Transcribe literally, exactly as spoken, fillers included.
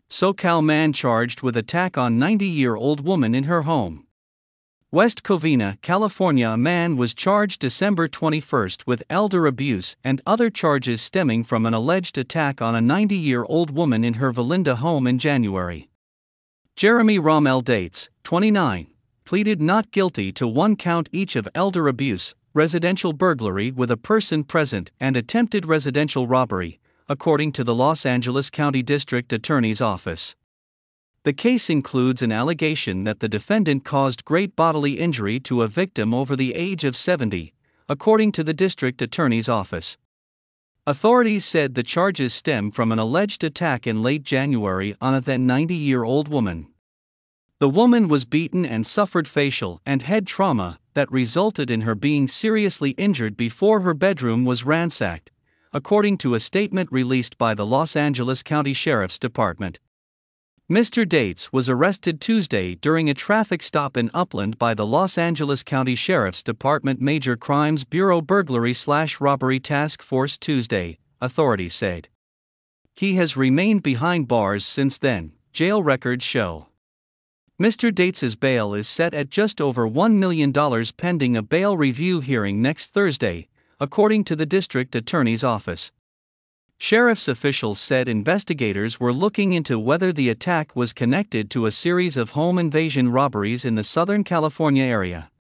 SoCal man charged with attack on ninety-year-old woman in her home. West Covina, California. A man was charged December twenty-first with elder abuse and other charges stemming from an alleged attack on a ninety-year-old woman in her Valinda home in January. Jeremy Rommel Dates, twenty-nine, pleaded not guilty to one count each of elder abuse, residential burglary with a person present, and attempted residential robbery, according to the Los Angeles County District Attorney's Office. The case includes an allegation that the defendant caused great bodily injury to a victim over the age of seventy, according to the District Attorney's Office. Authorities said the charges stem from an alleged attack in late January on a then ninety-year-old woman. The woman was beaten and suffered facial and head trauma that resulted in her being seriously injured before her bedroom was ransacked, according to a statement released by the Los Angeles County Sheriff's Department. Mister Dates was arrested Tuesday during a traffic stop in Upland by the Los Angeles County Sheriff's Department Major Crimes Bureau Burglary-slash-Robbery Task Force Tuesday, authorities said. He has remained behind bars since then, jail records show. Mister Dates's bail is set at just over one million dollars pending a bail review hearing next Thursday, according to the District Attorney's Office. Sheriff's officials said investigators were looking into whether the attack was connected to a series of home invasion robberies in the Southern California area.